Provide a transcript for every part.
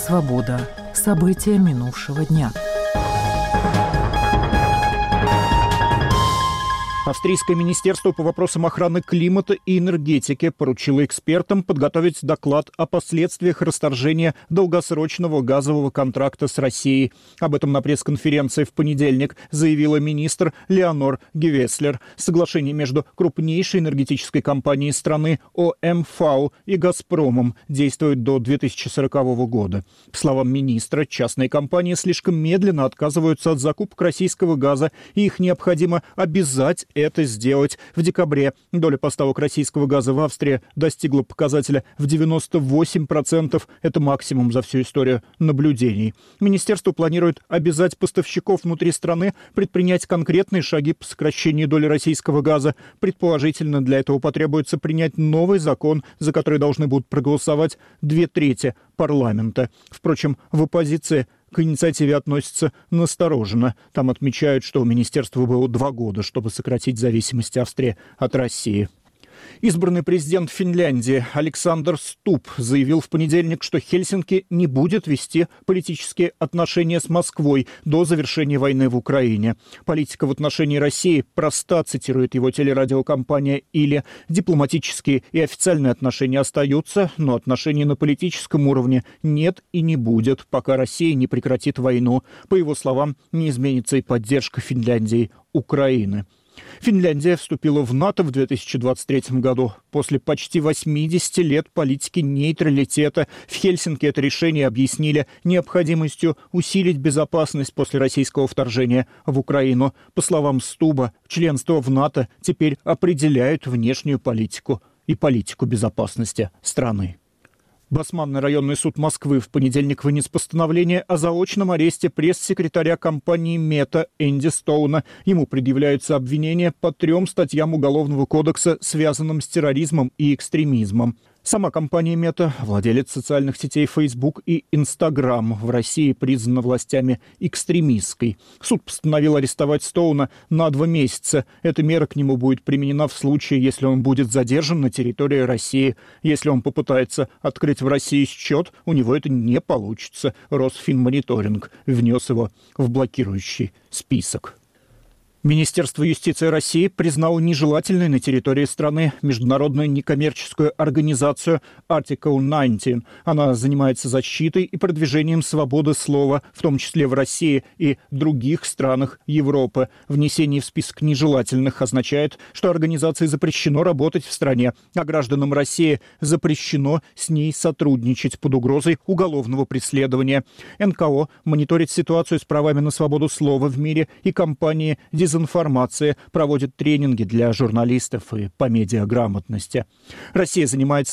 Свобода. События минувшего дня. Австрийское министерство по вопросам охраны климата и энергетики поручило экспертам подготовить доклад о последствиях расторжения долгосрочного газового контракта с Россией. Об этом на пресс-конференции в понедельник заявила министр Леонор Гевеслер. Соглашение между крупнейшей энергетической компанией страны ОМV и «Газпромом» действует до 2040 года. По словам министра, частные компании слишком медленно отказываются от закупок российского газа, и их необходимо обязать это сделать. В декабре доля поставок российского газа в Австрии достигла показателя в 98%. Это максимум за всю историю наблюдений. Министерство планирует обязать поставщиков внутри страны предпринять конкретные шаги по сокращению доли российского газа. Предположительно, для этого потребуется принять новый закон, за который должны будут проголосовать 2/3 парламента. Впрочем, в оппозиции к инициативе относятся настороженно. Там отмечают, что у министерства было 2 года, чтобы сократить зависимость Австрии от России. Избранный президент Финляндии Александр Стуб заявил в понедельник, что Хельсинки не будет вести политические отношения с Москвой до завершения войны в Украине. Политика в отношении России проста, цитирует его телерадиокомпания «Или». Дипломатические и официальные отношения остаются, но отношений на политическом уровне нет и не будет, пока Россия не прекратит войну. По его словам, не изменится и поддержка Финляндии Украины. Финляндия вступила в НАТО в 2023 году. После почти 80 лет политики нейтралитета в Хельсинки это решение объяснили необходимостью усилить безопасность после российского вторжения в Украину. По словам Стуба, членство в НАТО теперь определяет внешнюю политику и политику безопасности страны. Басманный районный суд Москвы в понедельник вынес постановление о заочном аресте пресс-секретаря компании «Мета» Энди Стоуна. Ему предъявляются обвинения по 3 статьям Уголовного кодекса, связанным с терроризмом и экстремизмом. Сама компания «Мета», владелец социальных сетей Facebook и Instagram, в России признана властями экстремистской. Суд постановил арестовать Стоуна на 2 месяца. Эта мера к нему будет применена в случае, если он будет задержан на территории России. Если он попытается открыть в России счет, у него это не получится. Росфинмониторинг внес его в блокирующий список. Министерство юстиции России признало нежелательной на территории страны международную некоммерческую организацию Article 19. Она занимается защитой и продвижением свободы слова, в том числе в России и других странах Европы. Внесение в список нежелательных означает, что организации запрещено работать в стране, а гражданам России запрещено с ней сотрудничать под угрозой уголовного преследования. НКО мониторит ситуацию с правами на свободу слова в мире, и компании «Дезинформация» проводит тренинги для журналистов и по медиаграмотности. Россия занимает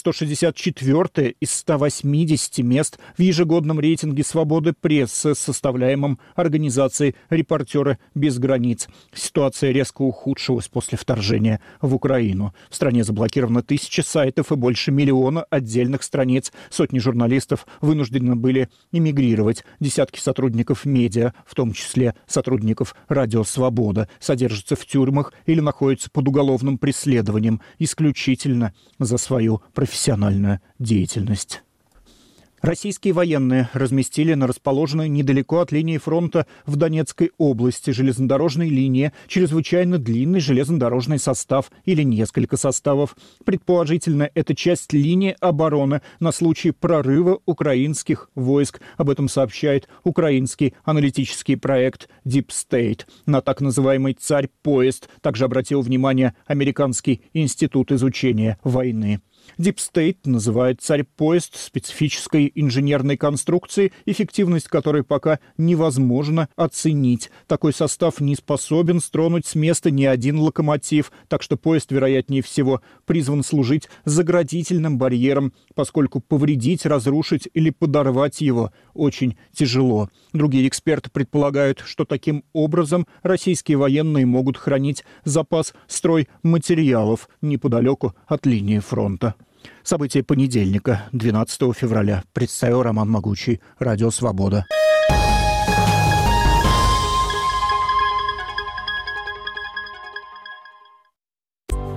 164 из 180 мест в ежегодном рейтинге свободы прессы, составляемом организацией «Репортеры без границ». Ситуация резко ухудшилась после вторжения в Украину. В стране заблокировано 1000 сайтов и больше 1 миллиона отдельных страниц. Сотни журналистов вынуждены были эмигрировать. Десятки сотрудников медиа, в том числе сотрудников «Радио Свобода», содержатся в тюрьмах или находятся под уголовным преследованием исключительно за свою профессиональную деятельность. Российские военные разместили на расположенной недалеко от линии фронта в Донецкой области железнодорожной линии чрезвычайно длинный железнодорожный состав или несколько составов. Предположительно, это часть линии обороны на случай прорыва украинских войск. Об этом сообщает украинский аналитический проект Deep State. На так называемый «Царь-поезд» также обратил внимание Американский институт изучения войны. Deep State называет «Царь-поезд» специфической инженерной конструкцией, эффективность которой пока невозможно оценить. Такой состав не способен стронуть с места ни один локомотив, так что поезд, вероятнее всего, призван служить заградительным барьером, поскольку повредить, разрушить или подорвать его очень тяжело. Другие эксперты предполагают, что таким образом российские военные могут хранить запас стройматериалов неподалеку от линии фронта. События понедельника, 12 февраля. Представил Роман Могучий. Радио «Свобода».